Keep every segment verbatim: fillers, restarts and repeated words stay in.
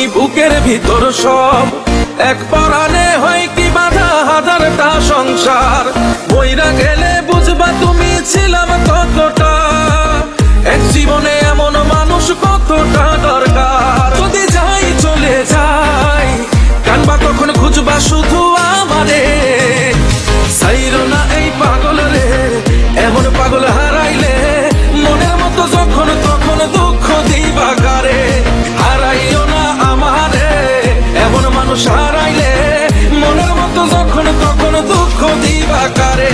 বুকের ভিতর সব এক পরাণে হয় কি বাধা হাজারটা সংসার বইরা গেলে বুঝবা তুমি ছিলাম কতটা এক জীবনে এমন মানুষ কতটা দরকার যদি যাই চলে যাই কানবা তখন খুঁজবা শুধু আমারে সাইরো না এই পাগল রে এমন পাগল হারাইলে মনের মতো যখন তখন দুঃখ দিবা কারে হারাইও না আমারে এমন মানুষ হারাইলে মনের মতো যখন তখন দুঃখ দিবা কারে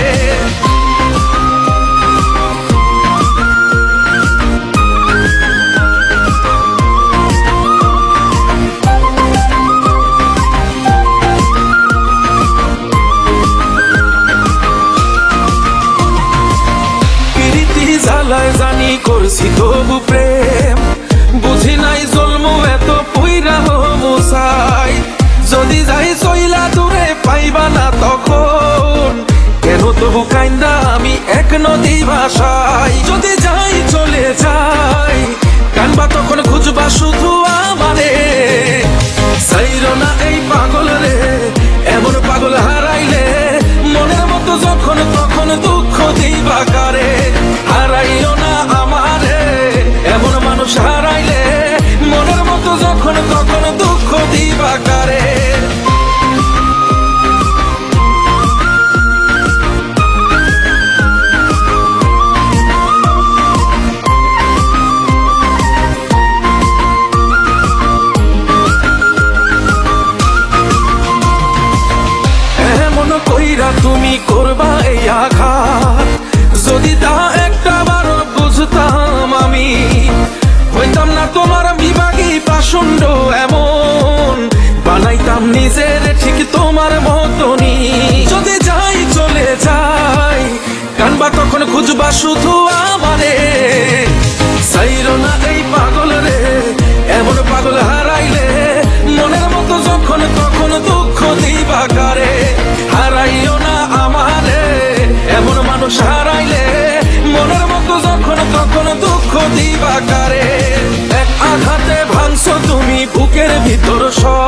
জানি করছি তবু প্রেম বুঝি নাই জন্ম এত পুইরা মুসাই যদি যাই চইলা দূরে পাইবা না তখন কেন তবু কাইন্দা আমি এক নদী ভাষায় যদি যাই চলে যাই কানবা তখন খুঁজবা শুধু আমারে সাইরো না এই পাগল রে এমন পাগল হারাইলে মনের মতো যখন তখন দুঃখ দিবা কারে হারাইও না আমারে এমন মানুষ হারাইলে মনের মতো যখন তখন দুঃখ দিবা কারে এমন কইরা তুমি করবা এই আঘাত যদি তা একটা বার বুঝতাম আমি হইতাম না তোমার বিভাগী পাষণ্ড এমন বানাইতাম নিজের ঠিক তোমার মতনই যদি যাই চলে যাই কানবা তখন খুঁজবা শুধু আমারে সাইরো না এই পাগল রে এমন পাগল হারাইলে মনের মতো যখন তখন দুঃখ দিবা কারে হারাইও না আমারে এমন মানুষ হারাইলে মনের মতো যখন তখন দুঃখ দিবা কারে এক আঘাতে ভাঙছো তুমি বুকের ভিতর সব